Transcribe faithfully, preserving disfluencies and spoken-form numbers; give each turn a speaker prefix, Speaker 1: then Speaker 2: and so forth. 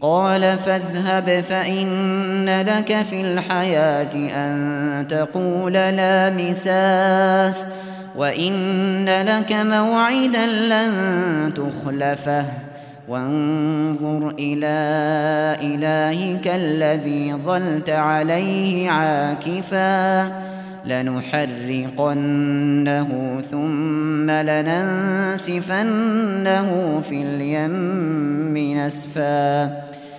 Speaker 1: قال فاذهب فإن لك في الحياة أن تقول لا مساس وإن لك موعدا لن تخلفه وانظر إلى إلهك الذي ظلت عليه عاكفا لنحرقنه ثم لننسفنه في اليم نسفا